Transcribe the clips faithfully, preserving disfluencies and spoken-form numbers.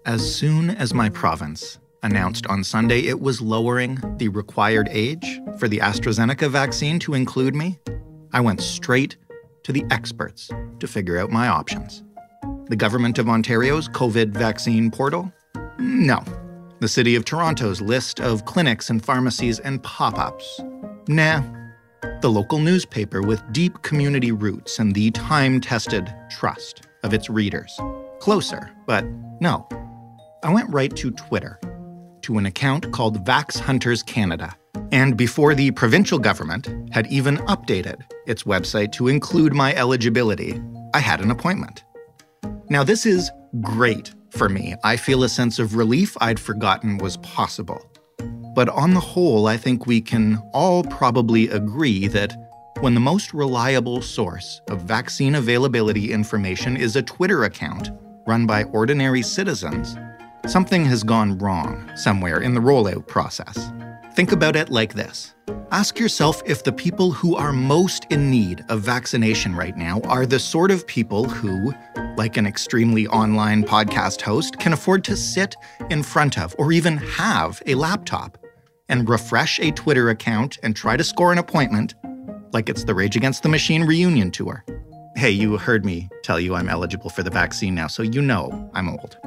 As soon as my province announced on Sunday it was lowering the required age for the AstraZeneca vaccine to include me, I went straight to the experts to figure out my options. The Government of Ontario's COVID vaccine portal? No. The City of Toronto's list of clinics and pharmacies and pop-ups? Nah. The local newspaper with deep community roots and the time-tested trust of its readers? Closer, but no. I went right to Twitter, to an account called Vax Hunters Canada. And before the provincial government had even updated its website to include my eligibility, I had an appointment. Now, this is great for me. I feel a sense of relief I'd forgotten was possible. But on the whole, I think we can all probably agree that when the most reliable source of vaccine availability information is a Twitter account run by ordinary citizens, something has gone wrong somewhere in the rollout process. Think about it like this. Ask yourself if the people who are most in need of vaccination right now are the sort of people who, like an extremely online podcast host, can afford to sit in front of or even have a laptop and refresh a Twitter account and try to score an appointment like it's the Rage Against the Machine reunion tour. Hey, you heard me tell you I'm eligible for the vaccine now, so you know I'm old.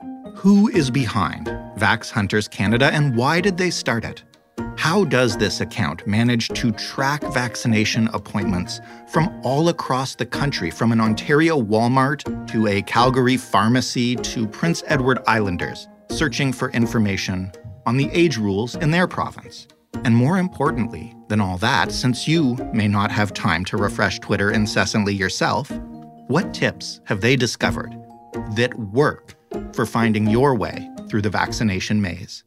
Who is behind Vax Hunters Canada and why did they start it? How does this account manage to track vaccination appointments from all across the country, from an Ontario Walmart to a Calgary pharmacy to Prince Edward Islanders, searching for information on the age rules in their province? And more importantly than all that, since you may not have time to refresh Twitter incessantly yourself, what tips have they discovered that work for finding your way through the vaccination maze?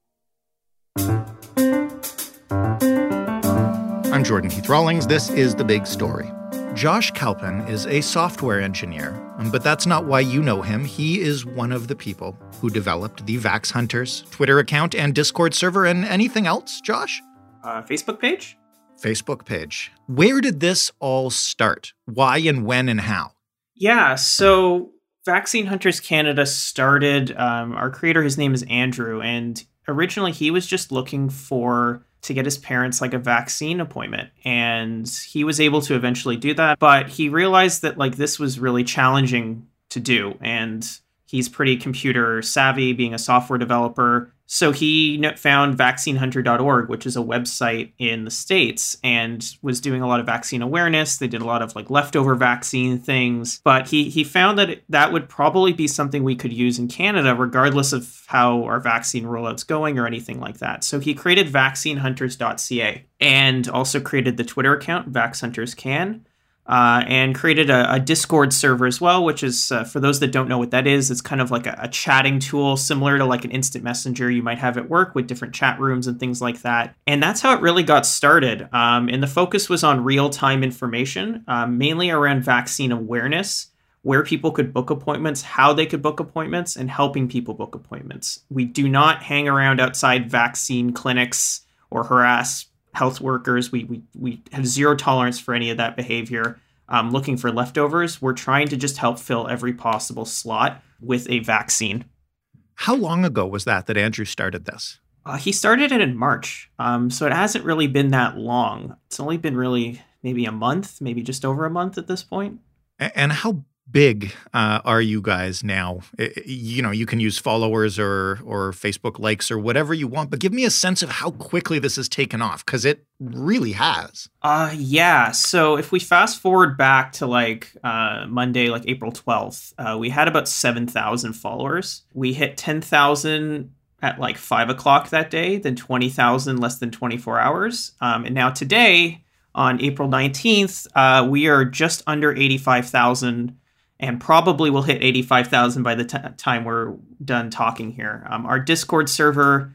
I'm Jordan Heath Rawlings. This is The Big Story. Josh Kalpin is a software engineer, but that's not why you know him. He is one of the people who developed the Vax Hunters Twitter account and Discord server. And anything else, Josh? Uh, Facebook page? Facebook page. Where did this all start? Why and when and how? Yeah, so Vaccine Hunters Canada started, um, our creator, his name is Andrew, and originally he was just looking for to get his parents like a vaccine appointment. And he was able to eventually do that. But he realized that like this was really challenging to do. And he's pretty computer savvy, being a software developer. So he found vaccine hunter dot org, which is a website in the States, and was doing a lot of vaccine awareness. They did a lot of like leftover vaccine things. But he he found that it, that would probably be something we could use in Canada, regardless of how our vaccine rollout's going or anything like that. So he created vaccine hunters dot c a and also created the Twitter account, VaxHuntersCan. Uh, and created a, a Discord server as well, which is, uh, for those that don't know what that is, it's kind of like a, a chatting tool similar to like an instant messenger you might have at work with different chat rooms and things like that. And that's how it really got started. Um, and the focus was on real-time information, um, mainly around vaccine awareness, where people could book appointments, how they could book appointments, and helping people book appointments. We do not hang around outside vaccine clinics or harass health workers. We, we we have zero tolerance for any of that behavior. Um, looking for leftovers. We're trying to just help fill every possible slot with a vaccine. How long ago was that that Andrew started this? Uh, he started it in March. Um, so it hasn't really been that long. It's only been really maybe a month, maybe just over a month at this point. And how big uh, are you guys now? You know, you can use followers or or Facebook likes or whatever you want, but give me a sense of how quickly this has taken off, because it really has. Uh, yeah. So if we fast forward back to like uh, Monday, like April twelfth, uh, we had about seven thousand followers. We hit ten thousand at like five o'clock that day, then twenty thousand less than twenty-four hours. Um, and now today, on April nineteenth, uh, we are just under eighty-five thousand. And probably will hit eighty-five thousand by the t- time we're done talking here. Um, our Discord server,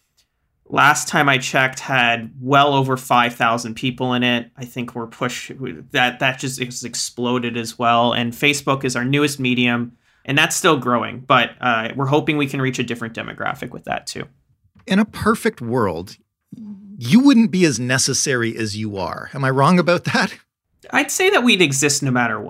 last time I checked, had well over five thousand people in it. I think we're push that that just has exploded as well. And Facebook is our newest medium, and that's still growing. But uh, we're hoping we can reach a different demographic with that too. In a perfect world, you wouldn't be as necessary as you are. Am I wrong about that? I'd say that we'd exist no matter what.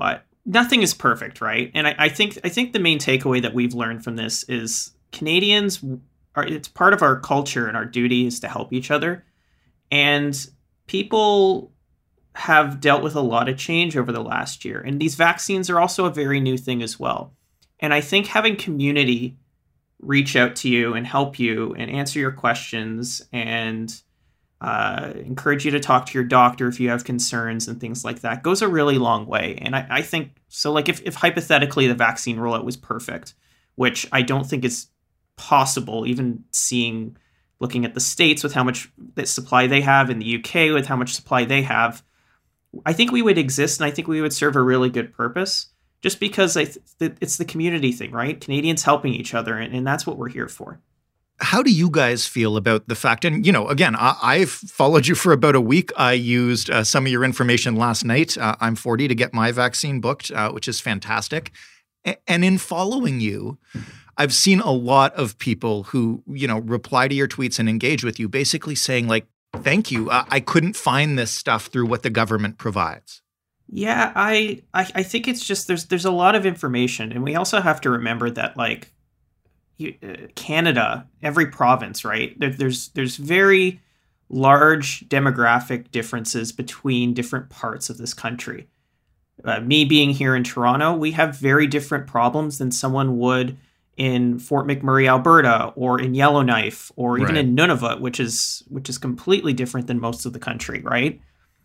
nothing is perfect, right? And I, I think I think the main takeaway that we've learned from this is Canadians are, it's part of our culture and our duty is to help each other. And people have dealt with a lot of change over the last year. And these vaccines are also a very new thing as well. And I think having community reach out to you and help you and answer your questions and uh, encourage you to talk to your doctor if you have concerns and things like that goes a really long way. And I, I think, so like if, if hypothetically the vaccine rollout was perfect, which I don't think is possible, even seeing, looking at the States with how much supply they have, in the U K with how much supply they have, I think we would exist and I think we would serve a really good purpose just because I th- it's the community thing, right? Canadians helping each other, and, and that's what we're here for. How do you guys feel about the fact, and, you know, again, I, I've followed you for about a week. I used uh, some of your information last night. Uh, I'm forty to get my vaccine booked, uh, which is fantastic. A- and in following you, I've seen a lot of people who, you know, reply to your tweets and engage with you basically saying like, thank you. Uh, I couldn't find this stuff through what the government provides. Yeah, I, I I think it's just there's there's a lot of information, and we also have to remember that like you, uh, Canada, every province, right? There, there's there's very large demographic differences between different parts of this country. Uh, me being here in Toronto, we have very different problems than someone would in Fort McMurray, Alberta, or in Yellowknife, or even right. in Nunavut, which is which is completely different than most of the country, right?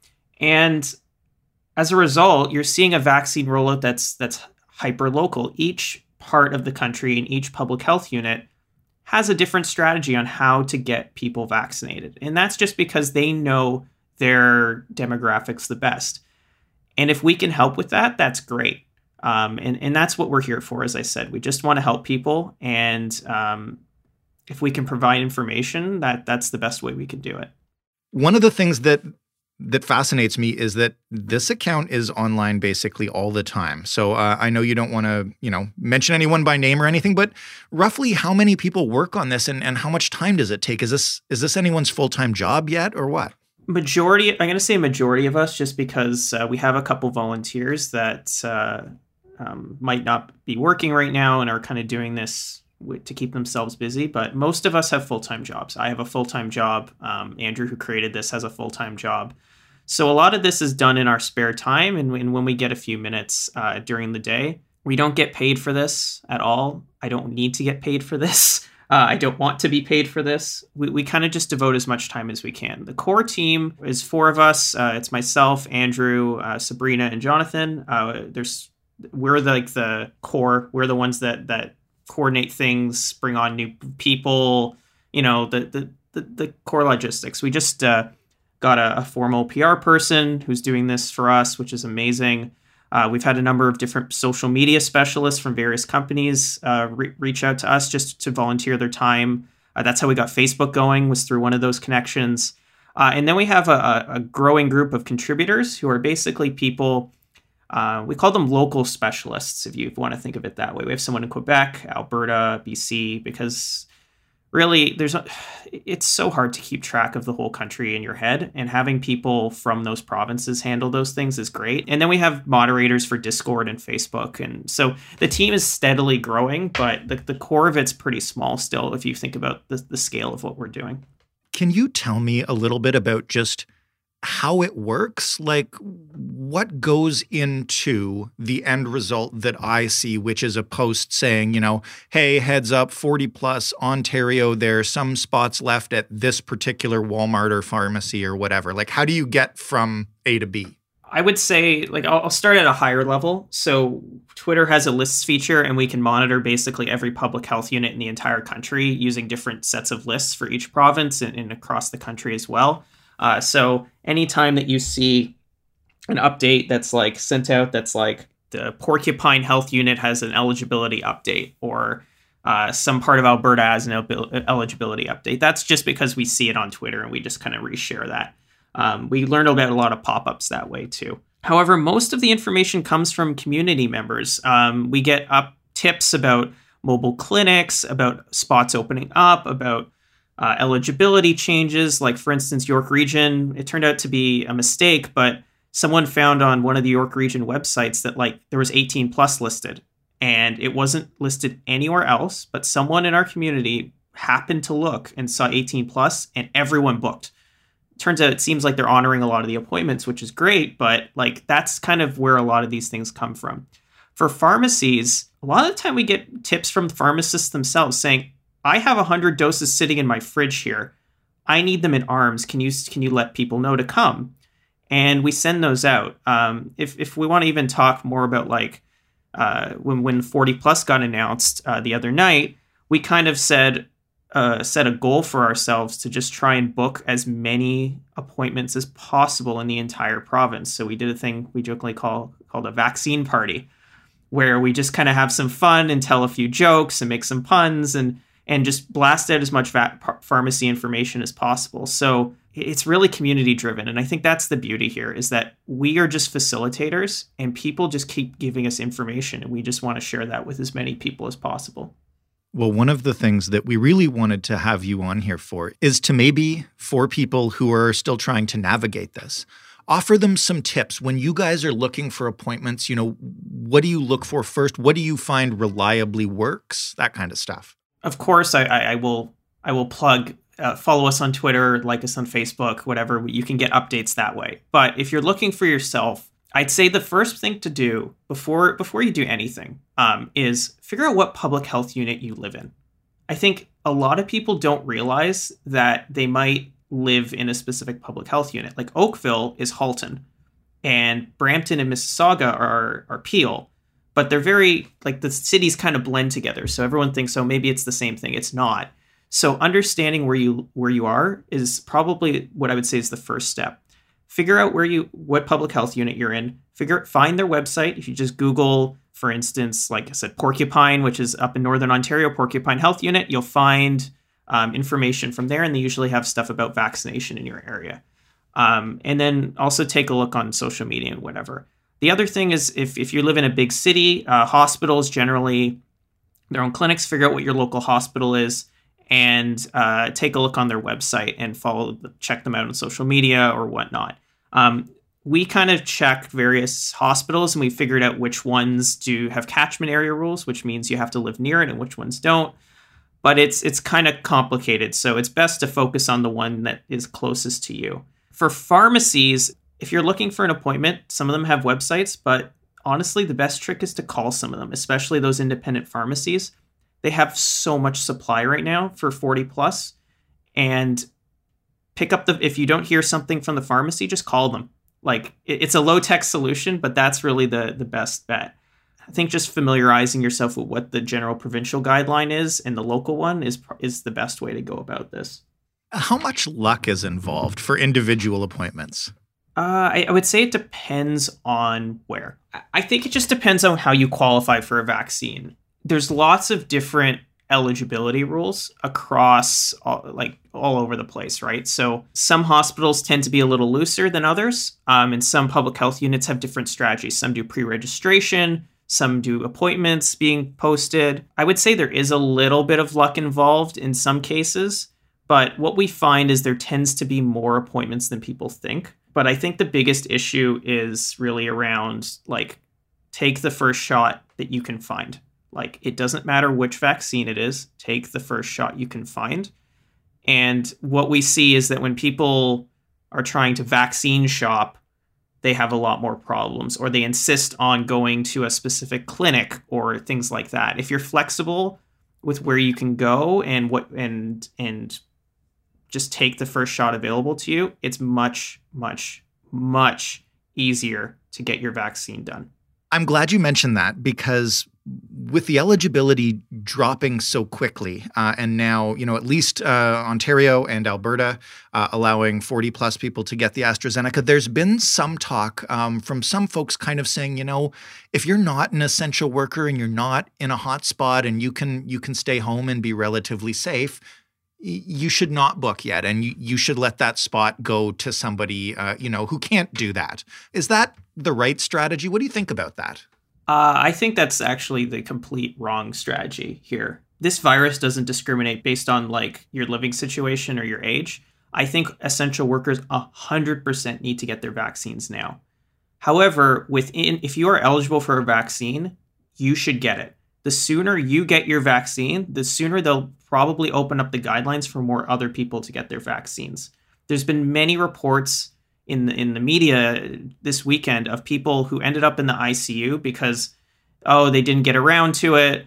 And as a result, you're seeing a vaccine rollout that's that's hyper local. Each part of the country and each public health unit has a different strategy on how to get people vaccinated, and that's just because they know their demographics the best. And if we can help with that, that's great. Um, and, and that's what we're here for, as I said. We just want to help people. And um, if we can provide information, that that's the best way we can do it. One of the things that that fascinates me is that this account is online basically all the time. So uh, I know you don't want to, you know, mention anyone by name or anything, but roughly how many people work on this and, and how much time does it take? Is this is this anyone's full-time job yet or what? Majority, I'm going to say majority of us, just because uh, we have a couple volunteers that uh, um, might not be working right now and are kind of doing this w- to keep themselves busy. But most of us have full-time jobs. I have a full-time job. Um, Andrew, who created this, has a full-time job. So a lot of this is done in our spare time and, and when we get a few minutes uh, during the day. We don't get paid for this at all. I don't need to get paid for this. Uh, I don't want to be paid for this. We we kind of just devote as much time as we can. The core team is four of us. Uh, it's myself, Andrew, uh, Sabrina, and Jonathan. Uh, there's we're the, like the core. We're the ones that that coordinate things, bring on new people. You know, the the the, the core logistics. We just uh, got a, a formal P R person who's doing this for us, which is amazing. Uh, we've had a number of different social media specialists from various companies uh, re- reach out to us just to volunteer their time. Uh, that's how we got Facebook going, was through one of those connections. Uh, and then we have a, a growing group of contributors who are basically people, uh, we call them local specialists, if you want to think of it that way. We have someone in Quebec, Alberta, B C, because really, there's a, it's so hard to keep track of the whole country in your head, and having people from those provinces handle those things is great. And then we have moderators for Discord and Facebook. And so the team is steadily growing, but the, the core of it's pretty small still if you think about the, the scale of what we're doing. Can you tell me a little bit about just how it works? Like, what goes into the end result that I see, which is a post saying, you know, hey, heads up, forty plus Ontario, there's some spots left at this particular Walmart or pharmacy or whatever. Like, how do you get from A to B? I would say, like, I'll, I'll start at a higher level. So Twitter has a lists feature, and we can monitor basically every public health unit in the entire country using different sets of lists for each province and, and across the country as well. Uh, so anytime that you see an update that's like sent out, that's like the Porcupine Health Unit has an eligibility update, or uh, some part of Alberta has an el- eligibility update, that's just because we see it on Twitter and we just kind of reshare that. Um, we learned about a lot of pop-ups that way too. However, most of the information comes from community members. Um, we get up tips about mobile clinics, about spots opening up, about Uh, eligibility changes. Like, for instance, York Region, it turned out to be a mistake, but someone found on one of the York Region websites that like there was eighteen plus listed, and it wasn't listed anywhere else, but someone in our community happened to look and saw eighteen plus, and everyone booked. Turns out it seems like they're honoring a lot of the appointments, which is great, but like that's kind of where a lot of these things come from. For pharmacies, a lot of the time we get tips from pharmacists themselves saying, I have one hundred doses sitting in my fridge here. I need them in arms. Can you can you let people know to come? And we send those out. Um, if if we want to even talk more about like uh, when when forty plus got announced uh, the other night, we kind of said uh, set a goal for ourselves to just try and book as many appointments as possible in the entire province. So we did a thing we jokingly call called a vaccine party, where we just kind of have some fun and tell a few jokes and make some puns and and just blast out as much va- pharmacy information as possible. So it's really community driven. And I think that's the beauty here, is that we are just facilitators and people just keep giving us information. And we just want to share that with as many people as possible. Well, one of the things that we really wanted to have you on here for is to maybe, for people who are still trying to navigate this, offer them some tips. When you guys are looking for appointments, you know, what do you look for first? What do you find reliably works? That kind of stuff. Of course, I, I, I will I will plug, uh, follow us on Twitter, like us on Facebook, whatever. You can get updates that way. But if you're looking for yourself, I'd say the first thing to do before before you do anything um, is figure out what public health unit you live in. I think a lot of people don't realize that they might live in a specific public health unit. Like Oakville is Halton, and Brampton and Mississauga are, are Peel. But they're very, like, the cities kind of blend together. So everyone thinks, oh, maybe it's the same thing. It's not. So understanding where you where you are is probably what I would say is the first step. Figure out where you, what public health unit you're in. Figure, find their website. If you just Google, for instance, like I said, Porcupine, which is up in Northern Ontario, Porcupine Health Unit, you'll find um, information from there. And they usually have stuff about vaccination in your area. Um, and then also take a look on social media and whatever. The other thing is if, if you live in a big city, uh, hospitals generally, their own clinics, figure out what your local hospital is and uh, take a look on their website and follow, check them out on social media or whatnot. Um, we kind of checked various hospitals and we figured out which ones do have catchment area rules, which means you have to live near it, and which ones don't. But it's it's kind of complicated, so it's best to focus on the one that is closest to you. For pharmacies, if you're looking for an appointment, some of them have websites, but honestly, the best trick is to call some of them, especially those independent pharmacies. They have so much supply right now for forty plus, and pick up the, if you don't hear something from the pharmacy, just call them. Like, it's a low tech solution, but that's really the, the best bet. I think just familiarizing yourself with what the general provincial guideline is and the local one is, is the best way to go about this. How much luck is involved for individual appointments? Uh, I, I would say it depends on where. I think it just depends on how you qualify for a vaccine. There's lots of different eligibility rules across all, like all over the place, right? So some hospitals tend to be a little looser than others, um, and some public health units have different strategies. Some do pre-registration, some do appointments being posted. I would say there is a little bit of luck involved in some cases, but what we find is there tends to be more appointments than people think. But I think the biggest issue is really around, like, take the first shot that you can find. Like, it doesn't matter which vaccine it is, take the first shot you can find. And what we see is that when people are trying to vaccine shop, they have a lot more problems, or they insist on going to a specific clinic or things like that. If you're flexible with where you can go and what and and just take the first shot available to you, it's much, much, much easier to get your vaccine done. I'm glad you mentioned that, because with the eligibility dropping so quickly, uh, and now, you know, at least uh, Ontario and Alberta uh, allowing forty plus people to get the AstraZeneca, there's been some talk um, from some folks kind of saying, you know, if you're not an essential worker and you're not in a hot spot and you can you can stay home and be relatively safe, you should not book yet, and you, you should let that spot go to somebody, uh, you know, who can't do that. Is that the right strategy? What do you think about that? Uh, I think that's actually the complete wrong strategy here. This virus doesn't discriminate based on, like, your living situation or your age. I think essential workers one hundred percent need to get their vaccines now. However, within if you are eligible for a vaccine, you should get it. The sooner you get your vaccine, the sooner they'll probably open up the guidelines for more other people to get their vaccines. There's been many reports in the, in the media this weekend of people who ended up in the I C U because, oh, they didn't get around to it,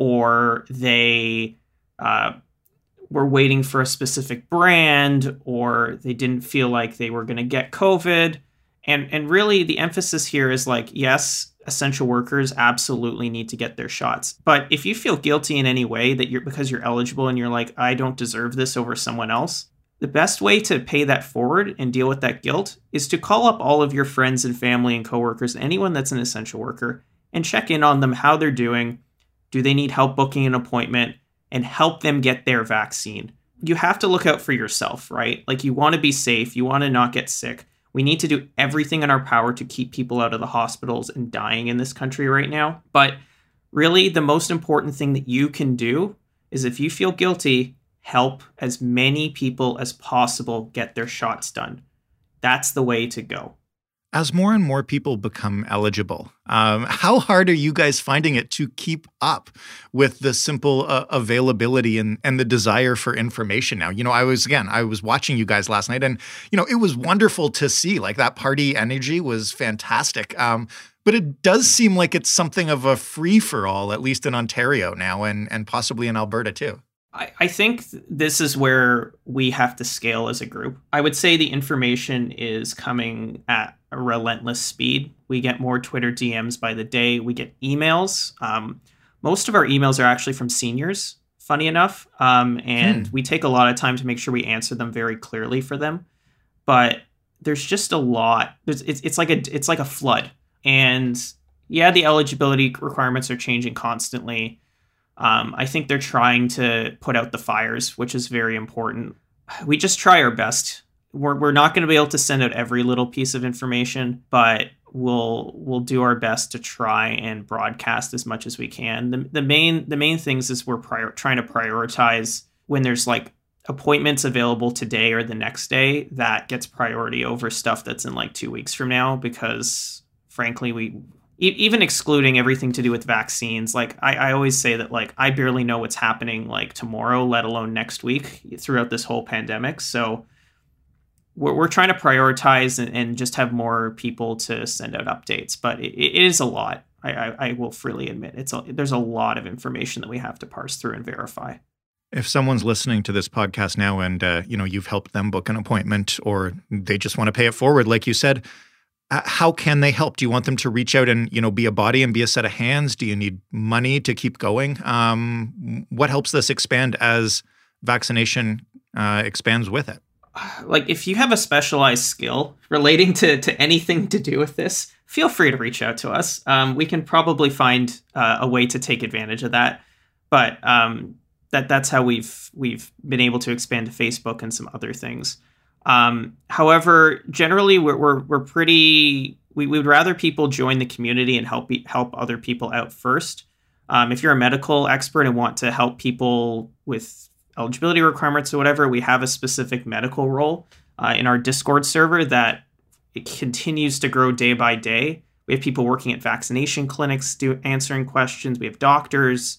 or they uh, were waiting for a specific brand, or they didn't feel like they were going to get COVID. And and really the emphasis here is like, yes, essential workers absolutely need to get their shots. But if you feel guilty in any way that you're because you're eligible and you're like, I don't deserve this over someone else, the best way to pay that forward and deal with that guilt is to call up all of your friends and family and coworkers, anyone that's an essential worker, and check in on them, how they're doing. Do they need help booking an appointment? And help them get their vaccine. You have to look out for yourself, right? Like, you want to be safe. You want to not get sick. We need to do everything in our power to keep people out of the hospitals and dying in this country right now. But really, the most important thing that you can do is, if you feel guilty, help as many people as possible get their shots done. That's the way to go. As more and more people become eligible, um, how hard are you guys finding it to keep up with the simple uh, availability and, and the desire for information now? You know, I was, again, I was watching you guys last night, and, you know, it was wonderful to see. Like, that party energy was fantastic. Um, but it does seem like it's something of a free-for-all, at least in Ontario now, and, and possibly in Alberta too. I, I think this is where we have to scale as a group. I would say the information is coming at a relentless speed. We get more Twitter D Ms by the day. We get emails. Um, most of our emails are actually from seniors, funny enough. Um, and hmm. we take a lot of time to make sure we answer them very clearly for them. But there's just a lot. There's, it's, it's like a it's like a flood. And yeah, the eligibility requirements are changing constantly. Um, I think they're trying to put out the fires, which is very important. We just try our best. We're we're not going to be able to send out every little piece of information, but we'll we'll do our best to try and broadcast as much as we can. The the main the main things is we're prior, trying to prioritize when there's like appointments available today or the next day. That gets priority over stuff that's in like two weeks from now, because frankly, we even excluding everything to do with vaccines, like I, I always say that, like, I barely know what's happening like tomorrow, let alone next week throughout this whole pandemic. So we're, we're trying to prioritize and, and just have more people to send out updates. But it, it is a lot. I, I, I will freely admit it's a, there's a lot of information that we have to parse through and verify. If someone's listening to this podcast now and, uh, you know, you've helped them book an appointment, or they just want to pay it forward, like you said, how can they help? Do you want them to reach out and, you know, be a body and be a set of hands? Do you need money to keep going? Um, what helps this expand as vaccination uh, expands with it? Like, if you have a specialized skill relating to, to anything to do with this, feel free to reach out to us. Um, we can probably find uh, a way to take advantage of that. But um, that that's how we've we've been able to expand to Facebook and some other things. Um, however, generally we're, we're, we're pretty, we, we would rather people join the community and help, help other people out first. Um, if you're a medical expert and want to help people with eligibility requirements or whatever, we have a specific medical role, uh, in our Discord server that it continues to grow day by day. We have people working at vaccination clinics, do, answering questions. We have doctors.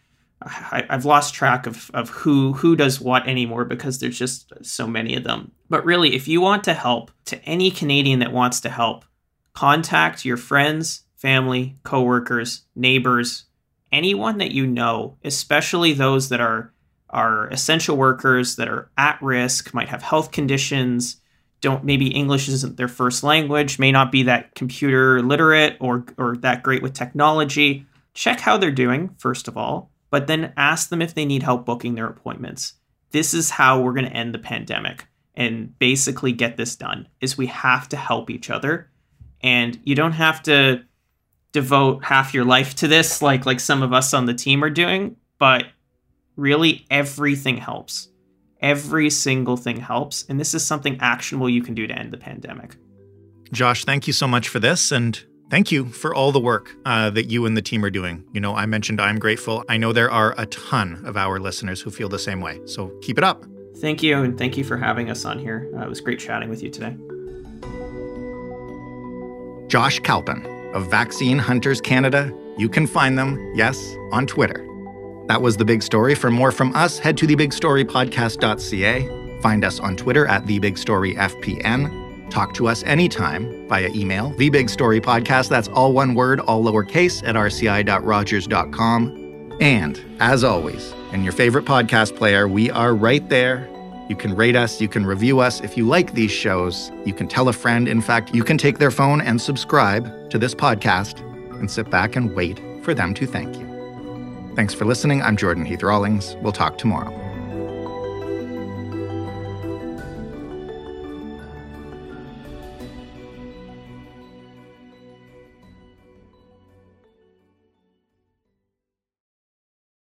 I, I've lost track of, of who who does what anymore, because there's just so many of them. But really, if you want to help, to any Canadian that wants to help, contact your friends, family, coworkers, neighbors, anyone that you know, especially those that are are essential workers, that are at risk, might have health conditions, don't maybe English isn't their first language, may not be that computer literate or or that great with technology. Check how they're doing, first of all. But then ask them if they need help booking their appointments. This is how we're going to end the pandemic and basically get this done, is we have to help each other. And you don't have to devote half your life to this like, like some of us on the team are doing, but really everything helps. Every single thing helps. And this is something actionable you can do to end the pandemic. Josh, thank you so much for this. And thank you for all the work uh, that you and the team are doing. You know, I mentioned I'm grateful. I know there are a ton of our listeners who feel the same way. So keep it up. Thank you. And thank you for having us on here. Uh, it was great chatting with you today. Josh Kalpen of Vaccine Hunters Canada. You can find them, yes, on Twitter. That was The Big Story. For more from us, head to the big story podcast dot c a. Find us on Twitter at the big story f p n. Talk to us anytime via email, thebigstorypodcast, that's all one word, all lowercase, at r c i dot rogers dot com. And, as always, in your favorite podcast player, we are right there. You can rate us, you can review us. If you like these shows, you can tell a friend. In fact, you can take their phone and subscribe to this podcast and sit back and wait for them to thank you. Thanks for listening. I'm Jordan Heath Rawlings. We'll talk tomorrow.